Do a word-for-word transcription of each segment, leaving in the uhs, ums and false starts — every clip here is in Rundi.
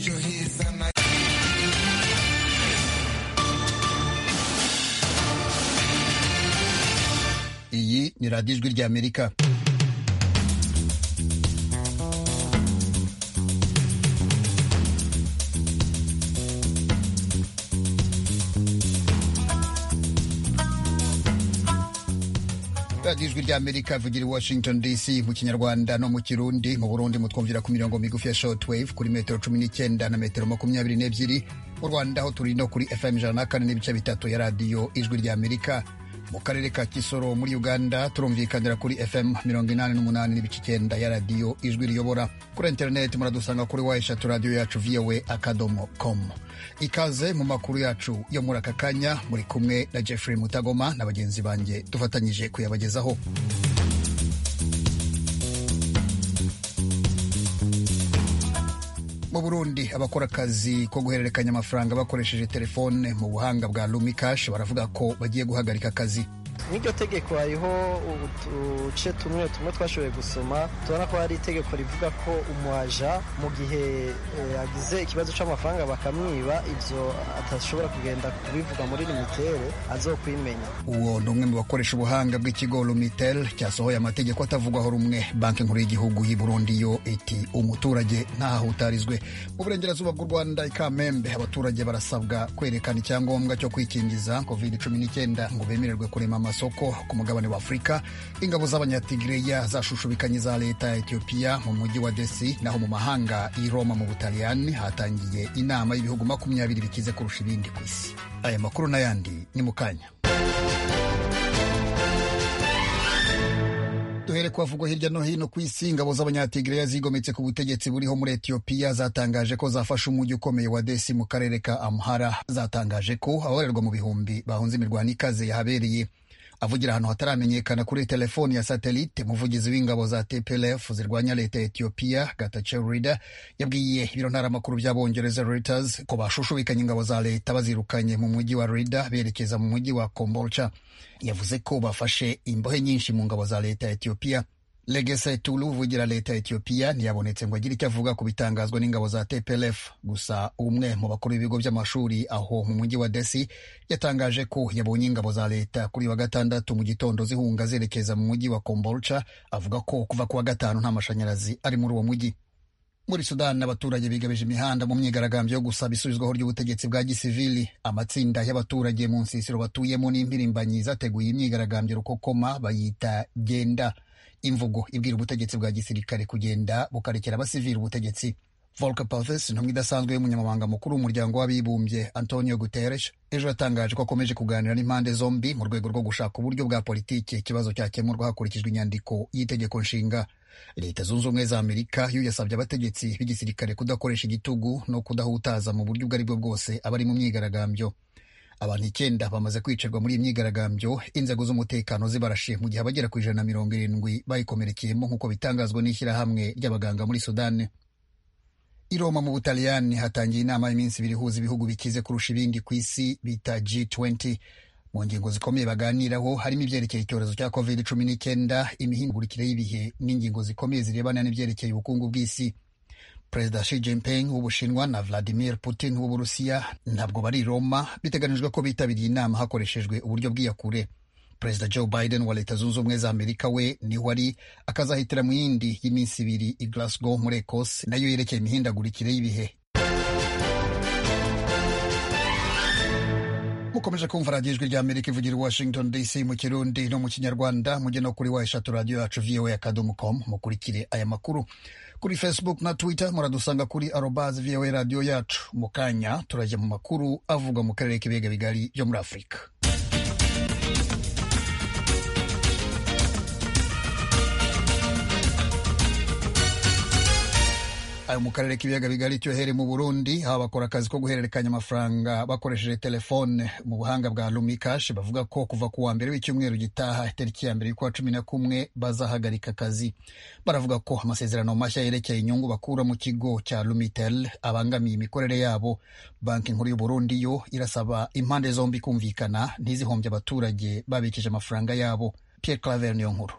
ejo heza na iyi ni radiyo ijwi ry'Amerika. radiyo ijwi ry'Amerika ivugira i Washington D C mu Kinyarwanda no mu Kirundi. Mu Burundi mutwumvira ku mirongo migufi ya shortwave kuri metero cumi n'icyenda na metero makumyabiri n'ebyiri. Mu Rwanda ho turi no kuri F M ijana na kane n'ibice bitatu ya radiyo ijwi ry'Amerika. Mu karere ka Kisoro muri Uganda turumvikanira kuri F M mirongo inani n'umunani n'ibice icyenda ya radiyo ijwi riyobora. Kuri internet muradusanga kuri wa eshatu radiyo yacu V O A akadomo com. Ikaze mu makuru yacu yo muri aka kanya, muri kumwe na Jeffrey Mutagoma na bagenzi banjye dufatanyije kuyabagezaho. Mu Burundi abakora akazi ko guhererekanya amafaranga bakoresheje telefone mu buhanga bwa Lumicash baravuga ko bagiye guhagarika akazi. N'iryo tegeko hariho uduce tumwe tumwe twashoboye gusoma, tubona ko hari itegeko rivuga ko umuaja mu gihe yagize ikibazo c'amafaranga bakamwiba, ivyo atashobora kugenda kubivuga muri Lumitel azokwimenya. Uwo ni umwe mu bakoresha ubuhanga bw'ikigo Lumitel cyasohoye amategeko atavugwaho rumwe. Banki nkuru y'igihugu y'u Burundi yo iti umuturage ntahahutarizwe. Mu burengerazuba bw'u Rwanda i Kamembe abaturage barasabwa kwerekana icyangombwa cyo kwikingiza covid cumi n'icyenda ngo bemererwe kurema amasoko ku mugabane wa Afurika. Ingabo z'abanyatigreya zashushubikanye za leta ya Ethiopia mu mujyi wa Desi, naho mu mahanga i Roma mu Butaliyani hatangiye inama y'ibihugu makumyabiri bikize kurusha ibindi ku isi. Aya makuru n'ayandi ni mu kanya. Duhere kuhavugwa hirya no hino ku isi. Ingabo z'abanyatigreya zigometse ku butegetsi buriho muri Ethiopia zatangaje ko zafashe umujyi ukomeye wa Desi mu karere ka Amhara. Zatangaje ko ababarerwa mu bihumbi bahunze imirwano ikaze yahabereye. Avugira ahantu hataramenyekana kuri telefoni ya satelite, umuvugizi w'ingabo za T P L F zirwanya leta ya Ethiopia Getachew Reda yabwiye ibiro ntaramakuru by'abongereza Reuters ko bashushubikanye ingabo za leta bazirukanye mu mujyi wa Reda berekeza mu mujyi wa Kombolcha. Yavuze ko bafashe imbohe nyinshi mu ngabo za leta ya Ethiopia. Legese Tulu uvugira leta ya Ethiopia ntiyabonetse ngo agire icyo avuga ku bitangazwa n'ingabo za T P L F. Gusa umwe mu bakuru b'ibigo by'amashuri aho mu mujyi wa Desi yatangaje ko yabonye ingabo za leta kuri wa gatandatu mu gitondo zihunga zerekeza mu mujyi wa Kombolcha. Avuga ko kuva ku wa gatanu nta mashanyarazi ari muri uwo mujyi. Muri Sudan abaturage bigabije imihanda mu myigaragambyo yo gusaba isubizwaho ry'ubutegetsi bwa gisivili. Amatsinda y'abaturage mu nsisiro batuyemo n'impirimbanyi zateguye imyigaragambyo rukokoma bayita Genda, imvugo ibwira ubutegetsi bwa gisirikare kugenda bukarekera abasivili ubutegetsi. Volker Perthes, intumwa idasanzwe y'umunyamabanga mukuru w'umuryango w'abibumbye Antonio Guterres, ejo yatangaje ko akomeje kuganira n'impande zombi mu rwego rwo gushaka uburyo bwa politiki ikibazo cyakemurwa hakurikijwe inyandiko y'itegeko nshinga. Leta zunze ubumwe za Amerika yo yasabye abategetsi b'igisirikare kudakoresha igitugu no kudahutaza mu buryo ubwo ari bwo bwose abari mu myigaragambyo. Abantu icyenda bamaze kwicirwa muri iyi myigaragambyo, inzego z'umutekano zibarashe mu gihe abagera ku ijana na mirongo irindwi bayikomerekeyemo nk'uko bitangazwa n'ishyirahamwe ry'abaganga muri Sudani. I Roma mu Butaliyani hatangiye inama y'iminsi ibiri ihuza ibihugu bikize kurusha ibindi ku isi bita G twenty. Mu ngingo zikomeye baganiraho harimo ibyerekeye icyorezo cya covid cumi n'icyenda, imihindagurikire y'ibihe n'ingingo zikomeye zirebana n'ibyerekeye ubukungu bw'isi. Perezida Xi Jinping w'Ubushinwa na Vladimir Putin w'Uburusiya ntabwo bari Roma. Biteganijwe ko bitabiriye inama hakoreshejwe uburyo bw'iyakure. Perezida Joe Biden wa Leta Zunze Ubumwe za Amerika we niho ari, akazahitira mu yindi y'iminsi ibiri i Glasgow muri Ecosse, nayo yerekeye imihindagurikire y'ibihe. Mukomeje kumva radiyo ijwi ry'Amerika ivugira i Washington D C mu Kirundi no mu Kinyarwanda. Mujye no kuri wa eshatu radiyo yacu V O A akadomo com mukurikire aya makuru. Kuri Facebook na Twitter muradusanga kuri arobase V O A radiyo yacu. Mu kanya turajya mu makuru avuga mu karere k'ibiyaga bigari byo muri Afurika. Ayo mu karere k'ibiyaga bigari cyohere mu Burundi, aho bakora akazi ko guhererekanya amafaranga bakoresheje telefone mu buhanga bwa Lumicash bavuga ko kuva ku wa mbere w'icyumweru gitaha tariki ya mbere y'ukwa cumi na kumwe bazahagarika akazi. Baravuga ko amasezerano mashya yerekeye inyungu bakura mu kigo cya Lumitel abangamiye imikorere yabo. Banki nkuru y'u Burundi yo irasaba impande zombi kumvikana ntizihombye abaturage babikije amafaranga yabo. Pierre Claver niyo nkuru.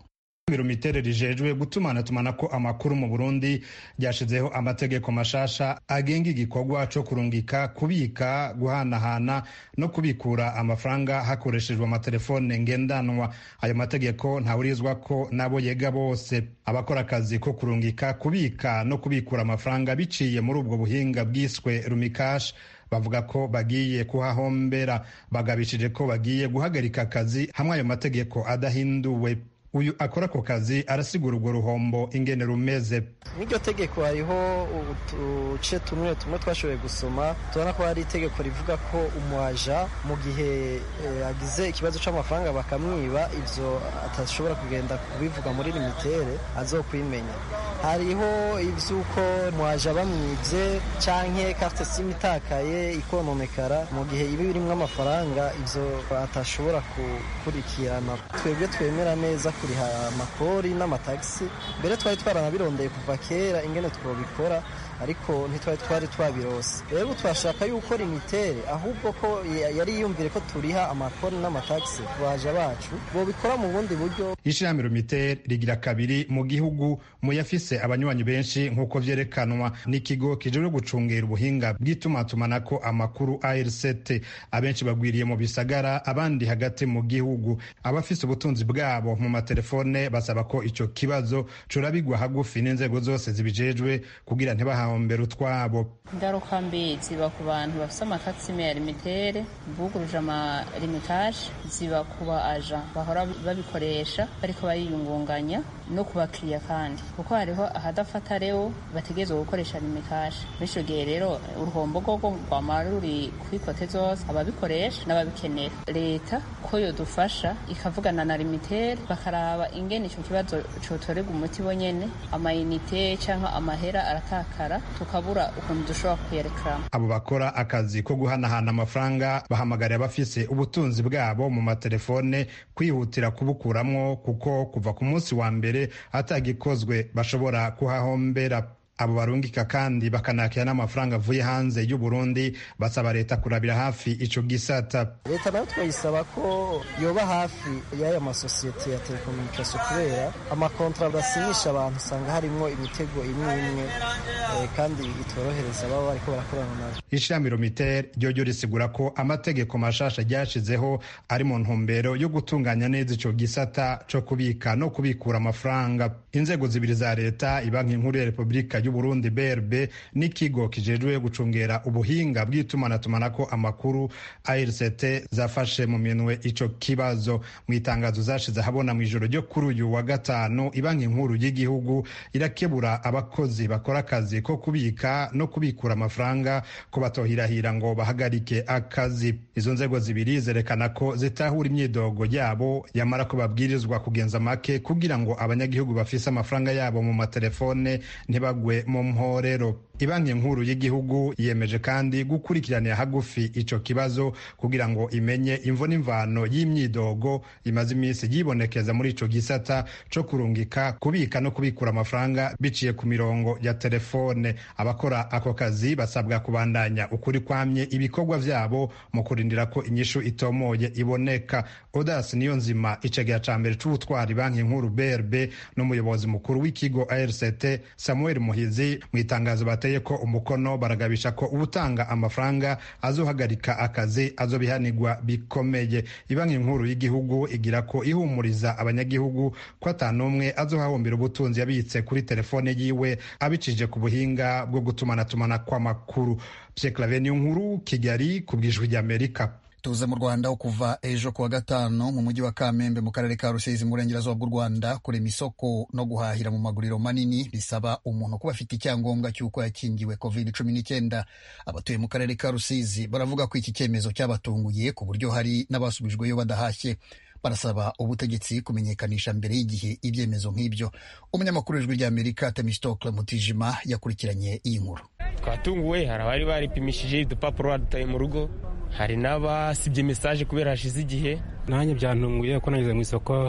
Mirumitere rijejwe gutumanatumana ko amakuru mu Burundi ryashizeho amategeko mashasha agenga igikorwa co kurungika, kubika, guhanahana no kubikura amafaranga hakoreshejwe amatelefone ngendanwa. Ayo mategeko ntawurizwa ko nabo yega bose. Abakora akazi ko kurungika, kubika no kubikura amafaranga biciye muri ubwo buhinga bwiswe Rumikash bavuga ko bagiye kuhahombera. Bagabishije ko bagiye guhagarika akazi hamwe ayo mategeko adahinduwe. Uyu akora ko kazi arasigura urwo ruhombo ingene rumeze. N'iryo tegeko hariho uduce tumwe tumwe twashoboye gusoma, tubona ko hari itegeko rivuga ko umwaja mu gihe agize ikibazo c'amafaranga bakamwiba, ivyo atashobora kugenda kubivuga muri limitere azokwimenya. Hariho ivyuko umwaja bamwivye canke carte sim itakaye ikononekara mu gihe ibi birimwo amafaranga, ivyo atashobora gukurikirana. Twebwe twemera neza kuriha amakori n'amatagisi, mbere twari twaranabirondeye kuva kera ingene twobikora, ariko ntitwari twari twabirose. Rero twashaka yuko limitere ahubwo ko yari yiyumvire ko turiha amakori n'amatagisi baje bacu bobikora mu bundi buryo. Ishirahamwe Limitere rigira kabiri mu gihugu mu yafise abanywanyi benshi nk'uko vyerekanwa n'ikigo kijejwe gucungera ubuhinga bw'itumatumanako amakuru A R C T. Abenshi bagwiriye mu bisagara, abandi hagati mu gihugu. Abafise ubutunzi bwabo mu matelefone basaba ko ico kibazo curabigwa hagufi n'inzego zose zibijejwe kugira ntibahahombere utwabo. Ingaruka mbi ziba ku bantu bafise amakasime ya limitere, buguruje ama limitaje, ziba kuba aja bahora babikoresha bariko bariyungunganya, no kubakiriya kandi kuko hariho ahadafata rero bategezwe gukoresha limitaje. Bityo gihe rero uruhombo rwo rwamara ruri kwikote zose ababikoresha n'ababikenera. Leta ko yodufasha ikavugana na limitere bakaraba ingene ico kibazo cotorega umuti bonyene, amayinite canke amahera aratakara tukabura ukuntu dushobora kuyerekana. Abo bakora akazi ko guhanahana amafaranga bahamagarira abafise ubutunzi bwabo mu matelefone kwihutira kubukuramwo kuko kuva ku munsi wa mbere atagikozwe bashobora kuhahombera. Abo barungika kandi bakanakira n'amafaranga avuye hanze y'u Burundi basaba leta kurabira hafi ico gisata. Leta nayo twayisaba ko yoba hafi y'aya masosiyete ya telekomunikasiyo kubera amakontra basinyisha abantu usanga harimwo imitego imwe imwe eh, kandi itorohereza baba bariko barakorana nayo. Ishirahamwe Limitere ryo risigura ko amategeko mashasha ryashizeho ari mu ntumbero yo gutunganya neza ico gisata co kubika no kubikura amafaranga. Inzego zibiri za leta, Ibanki Nkuru ya Repubulika y'u Burundi B R B n'ikigo kijejwe gucungera ubuhinga bw'itumanatumako amakuru A R C T zafashe mu minwe ico kibazo. Mu itangazo zashize habona mu ijoro ryo kuri uyu wa gatanu, Ibanki Nkuru y'igihugu irakebura abakozi bakora akazi ko kubika no kubikura amafaranga ko batohirahira ngo bahagarike akazi. Izo nzego zibiri zerekana ko zitahura imyidogo yabo yamara ko babwirizwa kugenza make kugira ngo abanyagihugu bafise amafaranga yabo mu matelefone ntibagwe mu mporero. Ibanki Nkuru y'igihugu yemeje kandi gukurikiranira hagufi ico kibazo kugira ngo imenye imvo n'imvano y'imyidogo imaze iminsi yibonekeza muri ico gisata co kurungika, kubika no kubikura amafaranga biciye ku mirongo ya telefone. Abakora ako kazi basabwa kubandanya ukuri kwamye ibikorwa vyabo mu kurindira ko inyishu itomoye iboneka. Odas Niyonzima, icegera ca mbere c'ubutwari Banki Nkuru B R B n'umuyobozi mukuru w'ikigo A R C T Samuel Muhizi, mu itangazo bateye ko umukono baragabisha ko ubutanga amafaranga azohagarika akazi azobihanirwa bikomeye. Ibanki Nkuru y'igihugu igira ko ihumuriza abanyagihugu ko atanumwe azohahombera ubutunzi yabitse kuri telefone yiwe abicije ku buhinga bwo gutumanatumana kw'amakuru. Pierre Claver Nkuru, Kigali, ku bw'ijwi ry'Amerika. Tuze mu Rwanda kuva ejo kuwa gatanu mu mujyi wa Kamembe mu karere ka Rusizi mu burengerazuba bw'u Rwanda kurema isoko no guhahira mu maguriro manini bisaba umuntu kuba afite icyangombwa cy'uko yakingiwe covid cumi n'icyenda. Abatuye mu karere ka Rusizi baravuga ko iki cyemezo cyabatunguye ku buryo hari n'abasubijweyo badahashye. Barasaba ubutegetsi kumenyekanisha mbere y'igihe ibyemezo nk'ibyo. Umunyamakuru w'ijwi ry'Amerika Temistokle Mutijima yakurikiranye iyi nkuru. Twatunguwe, hari abari baripimishije udupapuro badutaye mu rugo, hari n'abasibye mesaje kubera hashize igihe. Nanjye byantunguye ko nageze mu isoko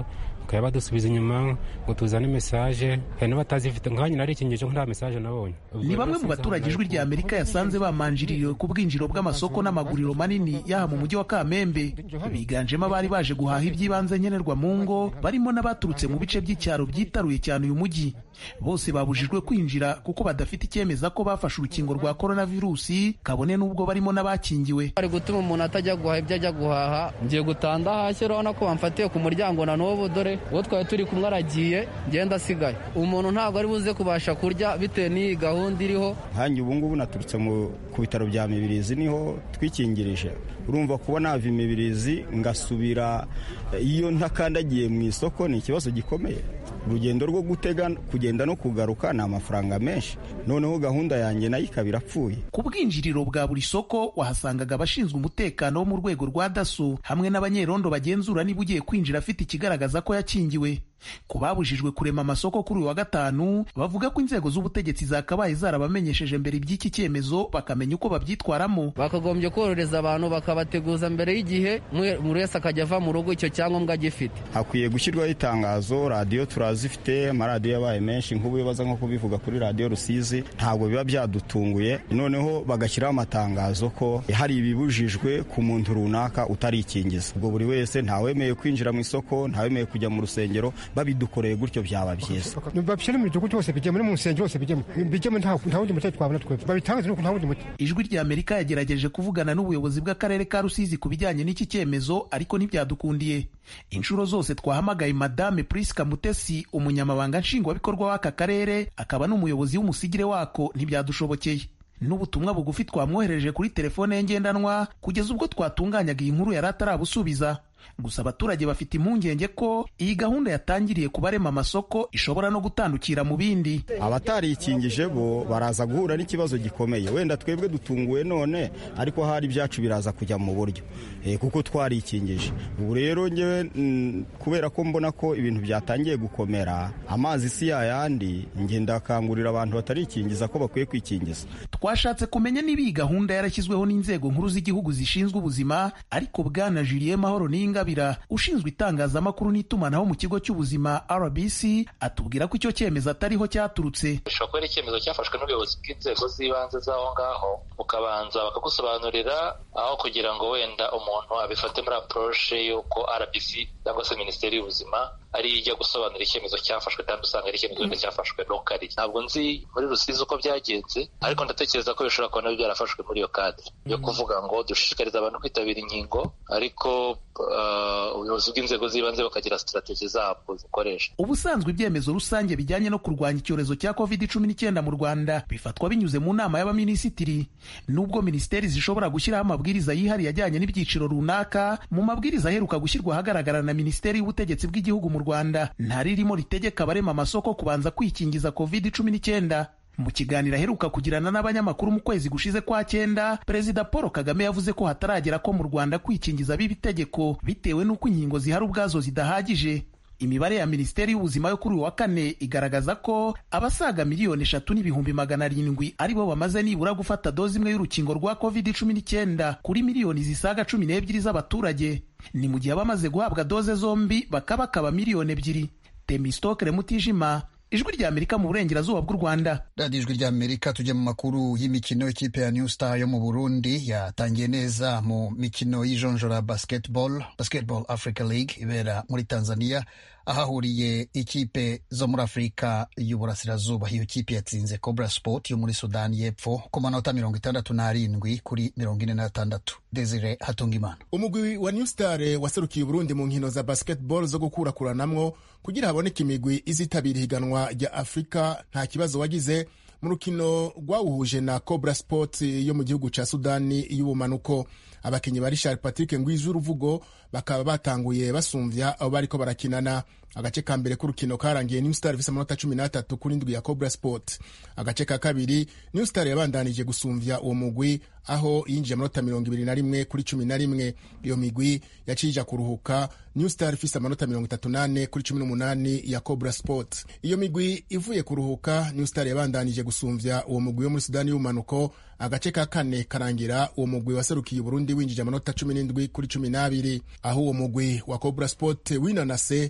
bakaba badusubiza inyuma ngo tuzane message, hari n'abatazifite nkanye nari ikingeje nta message nabonye. Ni bamwe mu baturage ijwi rya Amerika yasanze bamanjiriye ku bwinjiro bw'amasoko n'amaguriro manini yaha mu mujyi wa Kamembe, biganjemo abari baje guhaha iby'ibanze nkenerwa mu ngo, barimo n'abaturutse mu bice by'icyaro byitaruye cyane uyu mujyi. Bose babujijwe kwinjira kuko badafite icyemeza ko bafashe urukingo rwa coronavirusi, kabone n'ubwo barimo n'abakingiwe. Ari gutuma umuntu atajya guhaha ibyo ajya guhaha, ngiye gutanda hasi urabona ko bamfatiye ku muryango na n'ubu dore uwo twari turi kumwe aragiye ngenda asigaye. Umuntu ntabwo ari buze kubasha kurya bitewe n'iyi gahunda iriho. Hanjye ubu ngubu naturutse ku bitaro bya Mibirizi niho twikingirije. Urumva kuba nava Mibirizi ngasubira iyo ntakandagiye mu isoko ni ikibazo gikomeye. Urugendo rwo gutega kugenda no kugaruka ni amafaranga menshi, noneho gahunda yanjye nayo ikaba irapfuye. Ku bwinjiriro bwa buri soko wahasangaga abashinzwe umutekano wo mu rwego rwa daso hamwe n'abanyerondo bagenzura niba ugiye kwinjira afite ikigaragaza ko yakingiwe. Ku babujijwe kurema amasoko kuri uyu wa gatanu, bavuga ko inzego z'ubutegetsi zakabaye zarabamenyesheje mbere iby'iki cyemezo bakamenya uko babyitwaramo. Bakagombye korohereza abantu bakabateguza mbere y'igihe, buri wese akajya ava mu rugo icyo cyangombwa gifite. Hakwiye gushyirwaho itangazo, radiyo turazifite, amaradiyo yabaye menshi nk'ubu bibaza nko kubivuga kuri radiyo Rusizi, ntabwo biba byadutunguye, noneho bagashyiraho amatangazo ko hari ibibujijwe ku muntu runaka utarikingiza. Ubwo buri wese ntawemeye kwinjira mu isoko, ntawemeye kujya mu rusengero, babidukoreye gutyo byaba byiza. Babishyire mu gihugu cyose bijye muri mu nsengero hose bijye bijye nta wundi muti twabona twebwe babitangaze nuko nta wundi muti. Ijwi rya Amerika yagerageje kuvugana n'ubuyobozi bw'akarere ka Rusizi ku bijyanye n'iki cyemezo ariko ntibyadukundiye. Inshuro zose twahamagaye Madame Priska Mutesi, umunyamabanga nshingwabikorwa w'aka karere akaba n'umuyobozi w'umusigire wako, ntibyadushobokeye. N'ubutumwa bugufi twamwohereje kuri telefone ye ngendanwa kugeza ubwo twatunganyaga iyi nkuru yari atarabusubiza. Gusa abaturage bafite impungenge ko iyi gahunda yatangiriye kubarema amasoko ishobora no gutandukira mu bindi. Abatarikingije bo baraza guhura n'ikibazo gikomeye. Wenda twebwe dutunguwe none, ariko hari ibyacu biraza kujya mu buryo e, kuko twarikingije. Ubu rero ngewe kubera ko mbona ko ibintu byatangiye gukomera, amazi si yayandi, ngenda akangurira abantu batarikingiza ko bakwiye kwikingiza. Twashatse kumenya niba iyi gahunda yarashyizweho n'inzego nkuru z'igihugu zishinzwe ubuzima, ariko bwana Julien Mahoro Ningabira ushinzwe itangazamakuru n'itumanaho mu kigo cy'ubuzima R B C atubwira ko icyo cyemezo atariho cyaturutse. Bishobora kuba ari icyemezo cyafashwe n'ubuyobozi bw'inzego z'ibanze z'aho ngaho, ukabanza bakagusobanurira aho kugira ngo wenda umuntu abifate muri approche y'uko R B C cyangwa se Minisiteri y'Ubuzima ari ijya gusobanura icyemezo cyafashwe, kandi usanga ari icyemezo wenda cyafashwe lokali. Ntabwo nzi muri Rusizi uko byagenze, ariko ndatekereza ko bishobora kuba nabyo byarafashwe muri iyo kadire yo kuvuga ngo dushishikariza abantu kwitabira inkingo, ariko ubuyobozi bw'inzego z'ibanze bakagira strategy zabo zikoresha. Ubusanzwe ibyemezo rusange bijyanye no kurwanya icyorezo cya covid cumi n'icyenda mu Rwanda bifatwa binyuze mu nama y'abaminisitiri. Nubwo minisiteri zishobora gushyiraho amabwiriza yihariye ajyanye n'ibyiciro runaka, mu mabwiriza aheruka gushyirwa ahagaragara na Minisiteri y'Ubutegetsi bw'Igihugu mu Rwanda nta ririmo ritegeka abarema amasoko kubanza kwikingiza covid cumi n'icyenda. Mu kiganiro aheruka kugirana n'abanyamakuru mu kwezi gushize kwa cyenda, Perezida Paul Kagame yavuze ko hataragera ko mu Rwanda kwikingiza biba itegeko bitewe n'uko inkingo zihari ubwazo zidahagije. Imibare ya Minisiteri y'Ubuzima yo kuri uyu wa kane igaragaza ko abasaga miliyoni eshatu n'ibihumbi magana arindwi aribo bamaze nibura gufata dozi imwe y'urukingo rwa covid cumi n'icyenda kuri miliyoni zisaga cumi n'ebyiri z'abaturage. Ni mu gihe abamaze guhabwa doze zombi bakabakaba miliyoni ebyiri. Temistokere Mutijima, Ijwi rya Amerika mu burengerazuba bw'u Rwanda. Radio Ijwi rya Amerika. Tujye mu makuru y'imikino. Ikipe ya New Star yo mu Burundi yatangiye neza mu mikino y'ijonjora basketball Basketball Africa League ibera muri Tanzania, ahahuriye ikipe zo muri Afurika y'Uburasirazuba. Iyo kipe yatsinze Cobra Sport yo muri Sudani y'Epfo ku manota mirongo itandatu n'arindwi kuri mirongo ine n'atandatu. Desire Hatungimana. Umugwi wa New Star waserukiye Burundi mu nkino za basketball zo gukurakuranamwo kugira haboneke imigwi izitabira higanwa rya Afrika nta kibazo wagize mu rukino rwawuhuje na Cobra Sport yo mu gihugu ca Sudani y'Ubumanuko. Abakinyi ba Richard Patrick Ngwizuruvugo bakaba batanguye basumvya abo bariko barakinana. Agace ka mbere k'urukino karangiye New Star ifise amanota cumi n'atatu kuri ndwi ya Cobra Sport. Agace ka kabiri New Star yabandanije gusumvya uwo mugwi aho yinjiye amanota mirongo ibiri na rimwe kuri cumi na rimwe. Iyo migwi yacija kuruhuka, New Star ifise amanota mirongo itatu n'ane kuri cumi n'umunani ya Cobra Sport. Iyo migwi ivuye kuruhuka, New Star yabandanije gusumvya uwo mugwi wo muri Sudani y'Ubumanuko. Agace ka kane karangira uwo mugwi waserukiye Burundi winjije amanota cumi n'indwi kuri cumi n'abiri, aho uwo mugwi wa Cobra Sport winanase ni mu gace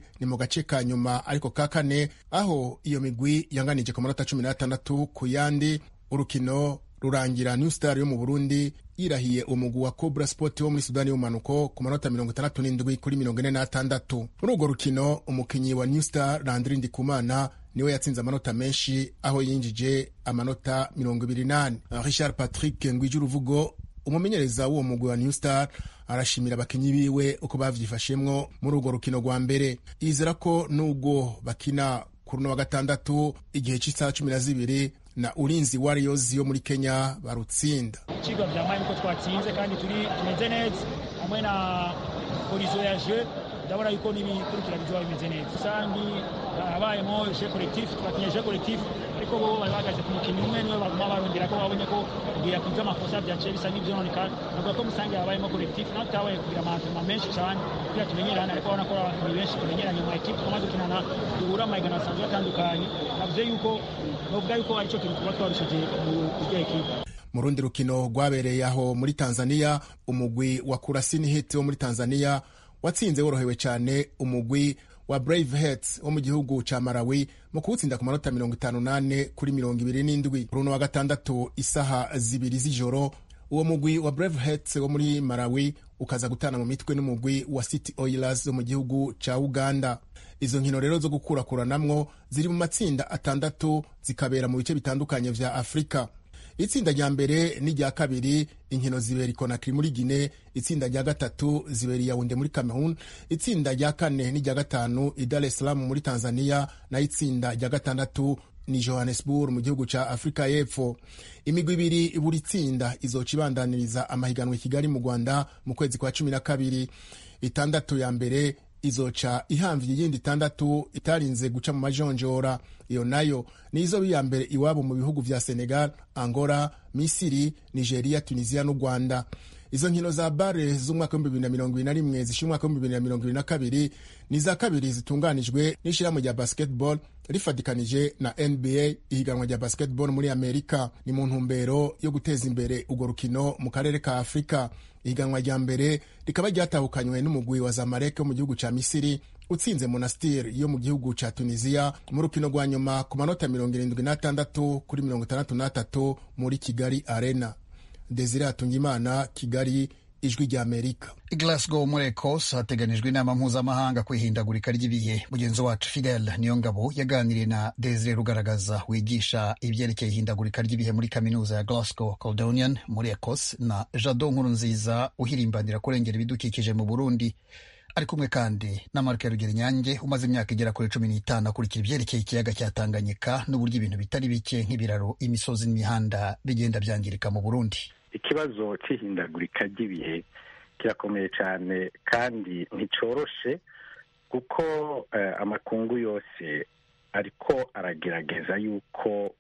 gace ka nyuma ariko ka kane aho iyo migwi yanganije ku manota cumi n'atandatu ku yandi. Urukino rurangira New Star yo mu Burundi yirahiye umugwi wa Cobra Sport wo muri Sudani y'umanuko ku manota mirongo itandatu n'indwi kuri mirongo ine n'atandatu. Muri urwo rukino umukinyi wa New Star Landry Ndikumana niwe yatsinze amanota menshi aho yinjije amanota mirongo ibiri n'ane. Richard Patrick Ngwijuruvugo umumenyereza w'uwo mugwi wa New Star arashimira abakinyi biwe uko bavyifashemwo muri urwo rukino rwa mbere. Yizera ko nubwo bakina kuri no wa gatandatu igihe cy'isaha cumi na zibiri na Ulinzi Warriors yo muri Kenya barutsinda. Ikigo vyamaye uko twatsinze kandi turi tumeze neza hamwe na horizon ya jeu ndabona yuko n'ibikurikira bizoba bimeze neza. Usangi abayemo jeu collectif twakinye jeu collectif ariko bo bari bagaze ku mukino umwe niwe baguma barondera ko babonye ko igihe yakuze amakosa byaciye bisa n'ibyo none kandi navuga ko musange yabayemo collectif naho tutabaye kugira amantrenema menshi cyane kugira tumenyerane ariko ubona ko abakinnyi benshi tumenyeranye mu ekipe tumaze gukinana duhura amahiganwa asanzwe atandukanye navuze yuko novuga yuko aricyo kintu tuba twarushije mu rya ekipe. Mu rundi rukino rwabereye aho muri Tanzania umugwi wa Kurasini Hit wo muri Tanzania watsinze worohewe cyane umugwi wa Brave Hearts wo mu gihugu ca Malawi mu kuwutsinda ku manota mirongo itanu n'ane kuri mirongo ibiri n'indwi. Runo wa gatandatu isaha zibiri z'ijoro uwo mugwi wa Brave Hearts wo muri Malawi ukaza gutana mu mitwe n'umugwi wa City Oilers wo mu gihugu ca Uganda. Izo nkino rero zo gukurakuranamwo ziri mu matsinda atandatu zikabera mu bice bitandukanye vya Afrika. Itsinda rya mbere n'irya kabiri inkino zibera Conakry muri Guinea, itsinda rya gatatu zibera Yaounde muri Cameroon, itsinda rya kane n'irya gatanu i Dar es Salaam muri Tanzania, na itsinda rya gatandatu ni Johannesburg mu gihugu ca Afrika y'Epfo. Imigwi ibiri buri tsinda izoca ibandaniriza amahiganwa i Kigali mu Rwanda mu kwezi kwa cumi na kabiri. Itandatu ya mbere izoca ihamvye iyindi itandatu itarinze guca mu majonjora. Iyo nayo ni izo biya mbere iwabo mu bihugu vya Senegal, Angola, Misiri, Nigeria, Tunisia n'u Rwanda. Izo nkino za bare z'umwaka w'ibihumbi bibiri na mirongo ibiri na rimwe zishira umwaka w'ibihumbi bibiri na mirongo ibiri na kabiri ni za kabiri zitunganijwe n'ishirahamwe rya basketball rifadikanije na N B A, ihiganwa rya basketball muri Amerika. Ni mu ntumbero yo guteza imbere urwo rukino mu karere ka Afrika. Ihiganwa rya mbere rikaba ryatahukanywe n'umugwi wa Zamalek wo mu gihugu ca Misiri utsinze Monastir yo mu gihugu ca Tunisia mu rukino rwa nyuma ku manota mirongo irindwi n'atandatu kuri mirongo itandatu n'atatu muri Kigali Arena. Desire Hatungimana, Kigali, Ijwi rya Amerika. I Glasgow muri Ecosse hateganijwe inama mpuzamahanga ku ihindagurika ry'ibihe. Mugenzi wacu Fidel Niyongabo yaganiriye na Desire Rugaragaza wigisha ibyerekeye ihindagurika ry'ibihe muri kaminuza ya Glasgow Caledonian muri Ecosse, na Jado Nkurunziza uhirimbanira kurengera ibidukikije mu Burundi. Ari kumwe kandi na Mark Rugeri Nyange umaze imyaka igera kuri cumi n'itanu akurikira ibyerekeye ikiyaga cya Tanganyika n'uburyo ibintu bitari bike nk'ibiraro, imisozi n'imihanda bigenda byangirika mu Burundi. Ikibazo cy'ihindagurika ry'ibihe kirakomeye cyane kandi nticoroshe kuko uh, amakungu yose ariko aragerageza yuko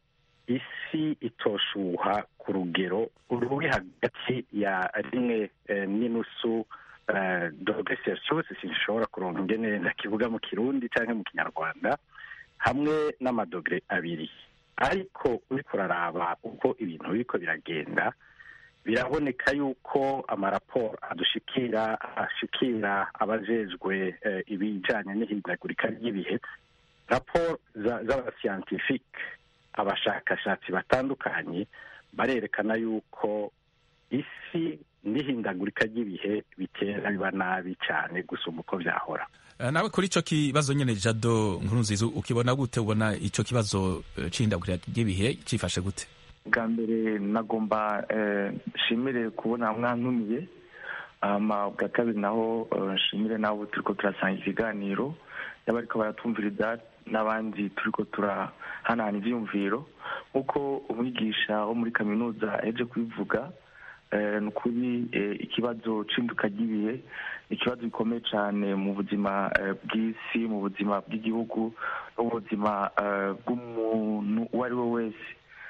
isi itoshuha ku rugero ruri hagati ya rimwe uh, n'inusu uh, dogere celsius, sinshobora kuronka ingene ndakivuga mu Kirundi canke mu Kinyarwanda, hamwe n'amadogere abiri. Ariko uriko uraraba uko ibintu biriko biragenda, biraboneka yuko amaraporo adushikira ashikira abajejwe eh, ibijanye n'ihindagurika ry'ibihe, raporo z'abascientifique abashakashatsi batandukanye barerekana yuko isi n'ihindagurika ry'ibihe bitera biba nabi cyane gusumba uko vyahora. Nawe kuri ico kibazo nyene Jado Nkurunziza ukibona gute? Ubona ico kibazo c'ihindagurika ry'ibihe cifashe gute? Bwa mbere nagomba nshimire kubona mwantumiye, bwa kabiri naho nshimire nabo turiko turasanga ikiganiro, yaba ariko baratumviriza n'abandi turiko turahanahana ivyiyumviro. Nk'uko umwigisha wo muri kaminuza aheje kubivuga, ni ukuri ikibazo c'induka ry'ibihe ni ikibazo gikomeye cyane mu buzima bw'isi, mu buzima bw'igihugu, no mu buzima bw'umuntu uwo ari we wese.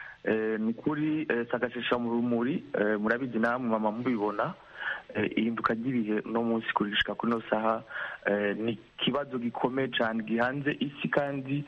Ni kuri sagashesha mu rumuri, murabizi namwe mama mubibona, ihinduka ry'ibihe no munsi kurishika kuri no saha ni kibazo gikomeye cyane gihanze isi kandi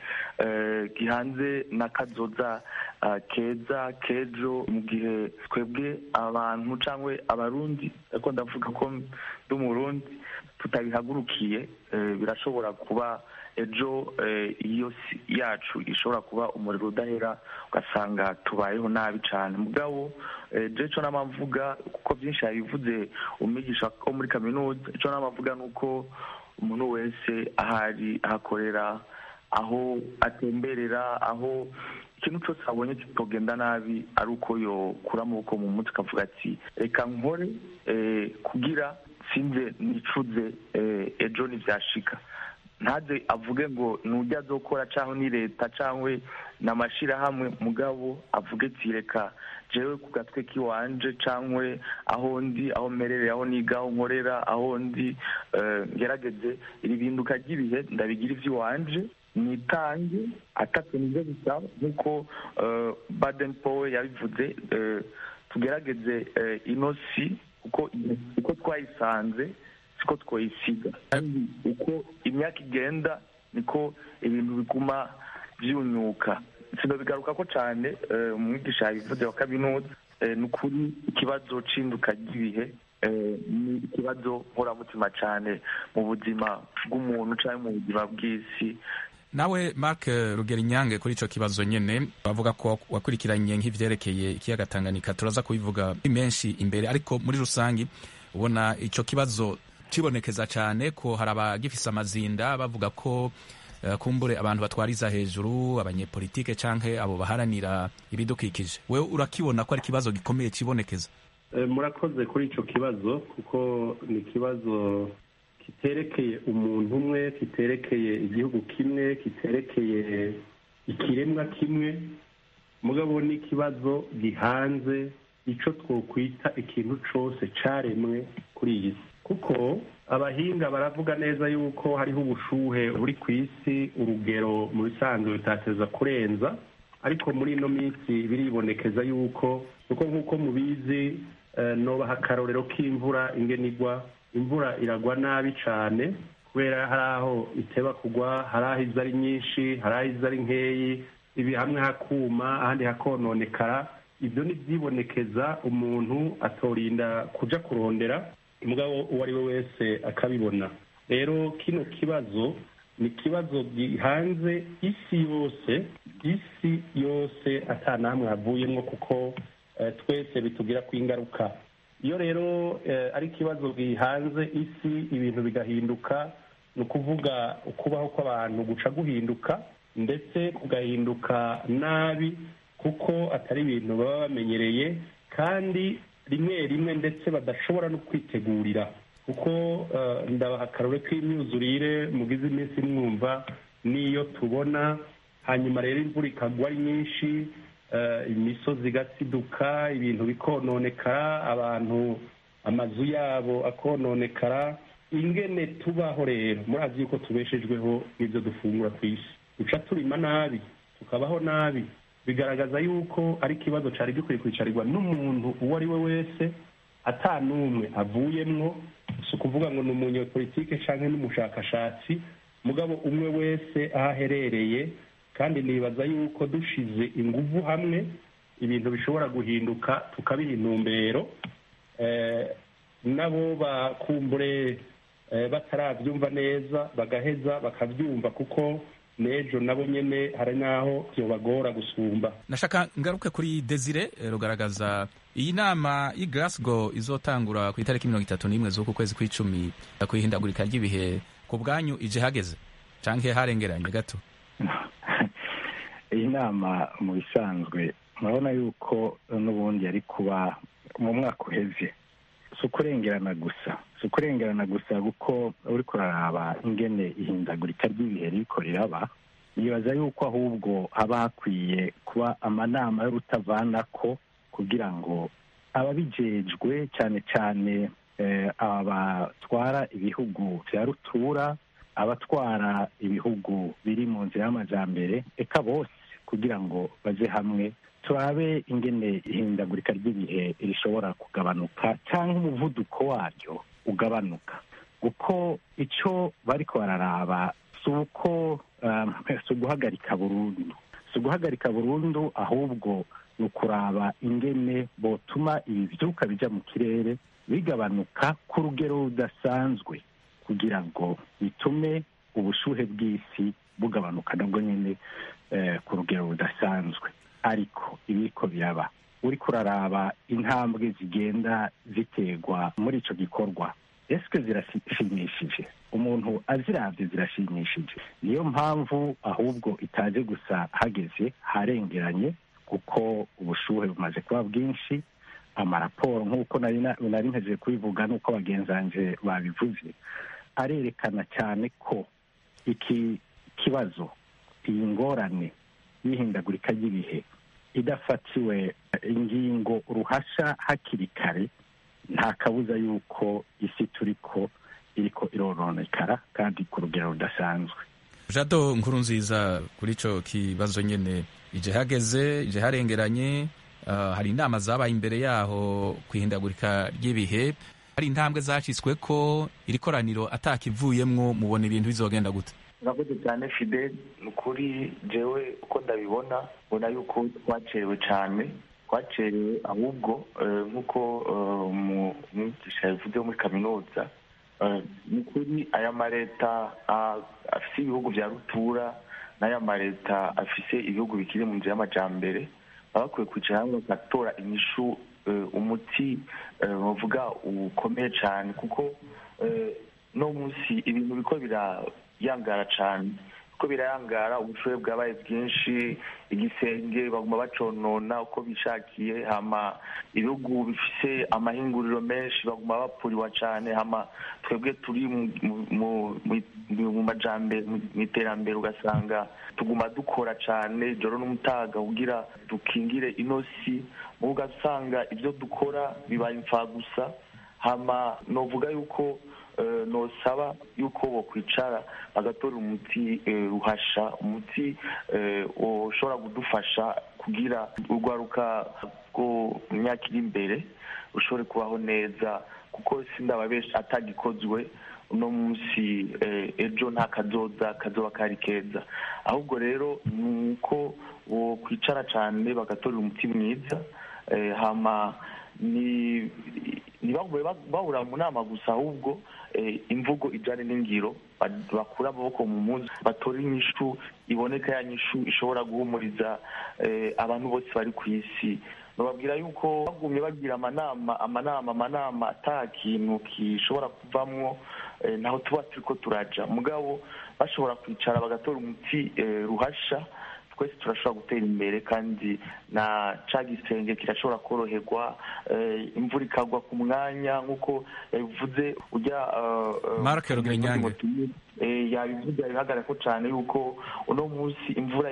gihanze n'akazoza keza kejo mu gihe twebwe abantu cyangwa abarundi, ariko ndavuga ko ndi umurundi, tutabihagurukiye birashobora kuba ejo iyo si yacu ishobora kuba umuriro udahera ugasanga tubayeho nabi cyane mugabo je cyo n'amavuga kuko byinshi yabivuze umwigisha wo muri kaminuza cyo n'amavuga nuko umuntu wese ahari ahakorera aho atemberera aho ikintu cyose abonye kitogenda nabi ari uko yokura amaboko mu mutwe akavuga ati reka nkore kugira sinze nicuze ejo ntibyashika ntaze avuge ngo nujya azokora cyangwa ni leta cyangwa n'amashyirahamwe mugabo avuge ati reka jewe ku gatwe k'iwanje cyangwa aho ndi aho mmerere aho niga aho nkorera aho ndi ngerageze iri binduka ry'ibihe ndabigira iby'iwanje nitange atatu nibyo bisaba nk'uko Baden Powell yabivuze tugerageze ino si uko twayisanze siko twoyisiga uko imyaka igenda niko ibintu biguma byunyuka sinabigaruka ko cyane umwigisha yabivuze wa kaminuza ni ukuri ikibazo c'induka ry'ibihe ni ikibazo nkoramutima cyane mu buzima bw'umuntu cyangwa mu buzima bw'isi. Nawe Mark Rugerinyange kuri ico kibazo nyene bavuga ko wakurikiranye nk'ivyerekeye ikiyaga Tanganyika turaza kubivuga menshi imbere ariko muri rusangi ubona ico kibazo kibonekeza cyane ko hari abagifise amazinda bavuga ko uh, kumbure abantu batwariza hejuru abanyepolitike canke abo baharanira ibidukikije wewe urakibona ko ari kibazo gikomeye kibonekeza? E, murakoze kuri ico kibazo kuko ni kibazo kiterekeye umuntu umwe kiterekeye igihugu kimwe kiterekeye ikiremwa kimwe mugabo ni kibazo gihanze ico twokwita ikintu cose caremwe kuri iyi si kuko abahinga baravuga neza yuko hariho ubushuhe buri ku isi urugero mu bisanzwe bitateza kurenza ariko muri ino minsi biribonekeza yuko kuko nk'uko mubizi uh, nobaha akarorero k'imvura ingene igwa imvura iragwa nabi cyane kubera hari aho iteba kugwa hari aho iza ari nyinshi hari aho iza ari nkeyi ibi hamwe hakuma ahandi hakononekara ibyo ni byibonekeza umuntu atorinda kuja kurondera umugabo uwo ari we wese akabibona rero kino kibazo ni kibazo gihanze isi yose isi yose ata namwe havuyemwo kuko uh, twese bitugira ku ingaruka iyo rero ari ikibazo gihanze isi ibintu bigahinduka ni ukuvuga ukubaho kw'abantu guca guhinduka ndetse kugahinduka nabi kuko atari ibintu baba bamenyereye kandi rimwe rimwe ndetse badashobora no kwitegurira kuko ndabaha akarore k'imyuzurire mugize iminsi mwumva n'iyo tubona hanyuma rero imvura ikagwa ari nyinshi imisozi igasiduka ibintu bikononekara abantu amazu yabo akononekara ingene tubaho rero murazi yuko tubeshejweho n'ibyo dufungura ku isi duca turima nabi tukabaho nabi bigaragaza yuko ari ikibazo cyari gikwiye kwicarirwa n'umuntu uwo ari we wese ata n'umwe avuyemwo si ukuvuga ngo ni umunyepolitike cyangwa n'umushakashatsi mugabo umwe wese aho aherereye kandi nibaza yuko dushize inguvu hamwe ibintu bishobora guhinduka tukabiha intumbero nabo bakumbure batarabyumva neza bagaheza bakabyumva kuko n'ejo nabo nyene hari naho byobagora gusumba. Nashaka ngaruke kuri Desire rugaragaza iyi nama i Glasgow izotangura ku itariki mirongo itatu n'imwe z'uku kwezi kw'icumi kwihindagurika ry'ibihe ku bwanyu ije hageze canke harengeranye gato? Iyi nama mu bisanzwe murabona yuko n'ubundi yari kuba mu mwaka uheze si ukurengerana gusa si ukurengerana gusa kuko uri kuraraba ingene ihindagurika ry'ibihe ririko riraba nibaza yuko ahubwo haba hakwiye kuba amanama y'urutavanako kugira ngo ababijejwe cyane cyane abatwara ibihugu vya rutura abatwara ibihugu biri mu nzira y'amajambere eka bose kugira ngo baje hamwe turabe ingene ihindagurika ry'ibihe rishobora kugabanuka cyangwa umuvuduko waryo ugabanuka kuko icyo bariko bararaba si uko si uguhagarika burundu si uguhagarika burundu ahubwo ni ukuraba ingene botuma ibi vyuka bija mu kirere bigabanuka ku rugero rudasanzwe kugira ngo bitume ubushuhe bw'isi bugabanuka nabwo nyine ku rugero rudasanzwe. ariko ibiko biraba uriko uraraba intambwe zigenda ziterwa muri ico gikorwa eske zirashimishije? Umuntu aziravye zirashimishije. Niyo mpamvu ahubwo itaje gusa hageze harengeranye, kuko ubushuhe bumaze kuba bwinshi. Amaraporo nk'uko nari nari nteje kubivuga n'uko bagenzanje babivuze arerekana cyane ko iki kibazo, iyi ngorane y'ihindagurika ry'ibihe idafatiwe ingingo ruhasha hakiri kare, nta kabuza yuko isi turiko iriko irononekara kandi ku rugero rudasanzwe. Jado Nkurunziza, kuri ico kibazo nyene ije hageze ije harengeranye, uh, hari inama zabaye imbere yaho kwihindagurika ry'ibihe, hari intambwe zacitswe ko iri koraniro atakivuyemwo, mubona ibintu bizogenda gute? Urakoze cyane Fidel. Nukuri jewe uko ndabibona mbona yuko twacerewe cyane twacerewe ahubwo nk'uko umwigisha yavuze muri kaminuza, nukuri aya mareta afise ibihugu vya rutura n'aya mareta afise ibihugu bikiri mu nzira y'amajambere baba bakwiye kwicara hamwe bagatora inyishu, umuti bavuga ukomeye cyane, kuko no munsi ibintu biko birayangara cyane, uko birayangara ubushobozi bwabaye bwinshi, igisenge baguma baconona uko bishakiye, hama ibihugu bifise amahinguriro menshi baguma bapuriwa cyane, hama twebwe turi mu majambere mu iterambere ugasanga tuguma dukora cyane joro n'umutaga kugira dukingire inosi, ugasanga ibyo dukora bibaye imfa gusa. Hama novuga yuko Uh, nosaba yuko bokwicara bagatora umuti uh, ruhasha, umuti uh, ushobora kudufasha kugira urwaruka rwo myaka iri imbere ushobore kubaho neza, kuko sindaba benshi atagikozwe uno munsi uh, ejo nta kazoza kazoba kari keza. Ahubwo rero nuko bokwicara cyane bagatora umuti mwiza, uh, hama ni ntibagwe bahura mu nama gusa, ahubwo imvugo ijyanye n'ingiro bakura amaboko mu muzi, batora inyishu iboneka, ya nyishu ishobora guhumuriza abantu bose bari ku isi. Bababwira yuko bagumye bagira amanama amanama amanama ata kintu gishobora kuvamwo, naho tuba turiko turaja mugabo bashobora kwicara bagatora umuti ruhasha, twese turashobora gutera imbere kandi na ca gisenge kirashobora koroherwa, imvura ikagwa ku mwanya nk'uko yabivuze ujya Marc Rugenyange yabivuze bihagarara ko cyane yuko uno munsi imvura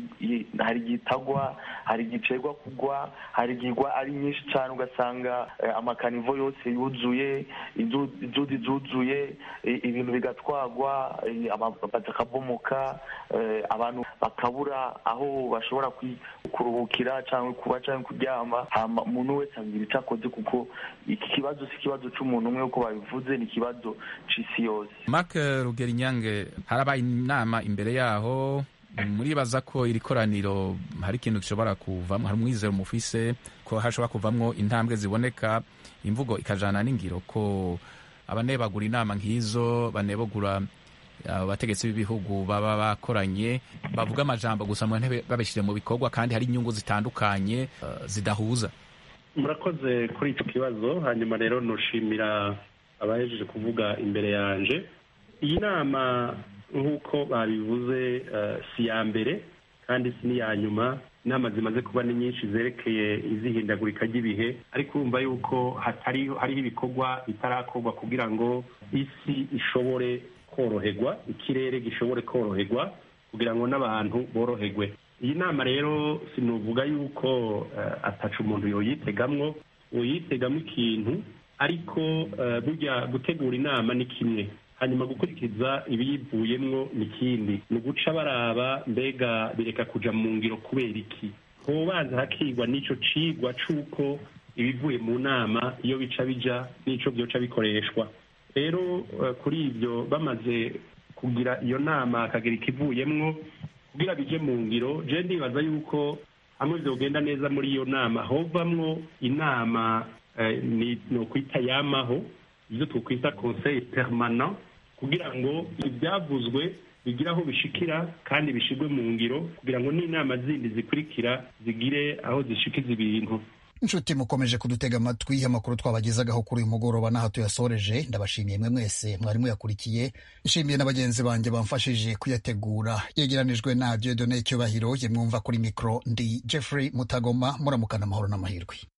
hari igitagwa, hari igicerwa kugwa, hari igigwa ari nyinshi cyane, ugasanga amakanivo yose yuzuye, inzuzi zuzuye, ibintu bigatwagwa, amabazi akabomoka, abantu bakabura aho bashobora kuruhukira cyangwa kuba cyangwa kuryama. Umuntu wese agira icyo akoze, kuko iki kibazo si ikibazo cy'umuntu umwe uko babivuze, ni ikibazo c'isi yose. Marc Rugenyange, harabaye inama imbere yaho, muribaza ko iri koraniro hari ikintu gishobora kuvamo, hari umwizero mufise ko hashobora kuvamwo intambwe ziboneka, imvugo ikajana n'ingiro, ko abanebagura inama nk'izo banebagura abategetsi b'ibihugu baba bakoranye bavuga amajambo gusa mu ntebe babishire mu bikorwa, kandi hari inyungu zitandukanye uh, zidahuza. Murakoze kuri icyo kibazo. Hanyuma rero nushimira abahejeje kuvuga imbere yanje. Iyi nama nk'uko babivuze uh, si ya mbere kandi si n'iya nyuma. Inama zimaze kuba ni nyinshi zerekeye izihindagurika ry'ibihe, ariko urumva yuko hariho ibikorwa bitarakorwa kugira ngo isi ishobore koroherwa, ikirere gishobore koroherwa kugira ngo n'abantu boroherwe. Iyi nama rero sinuvuga yuko uh, ataca umuntu yoyitegamwo, uyitegamo ikintu, ariko uh, burya gutegura inama ni kimwe, hanyuma gukurikiza ibiyivuyemwo ni kindi. Ni guca baraba mbega bireka kuja mu ngiro kubera iki, hobanza hakigwa n'ico cigwa c'uko ibivuye mu nama iyo bica bija n'ico vyoca bikoreshwa. Rero kuri ibyo bamaze kugira iyo nama akagira ikivuyemwo kugira bije mu ngiro, je ndibaza yuko hamwe vyogenda neza muri iyo nama hovamwo inama eh, ni no kwita yamaho, ivyo twokwita conseil permanent, kugira ngo ibyavuzwe bigire aho bishikira kandi bishigwe mu ngiro kugira ngo n'inama zindi zikurikira zigire aho zishikiza ibintu. inshuti mukomeje kudutega amatwi amakuru twabagezagaho kuri uyu mugoroba n'aho tuyasoreje. ndabashimiye mwe mwese mwari muyakurikiye, nshimiye na bagenzi banjye bamfashije kuyategura. yegeranijwe na Dieudonné Cyubahiro, ye mwumva kuri mikoro ndi Jeffrey Mutagoma. muramukana amahoro n'amahirwe.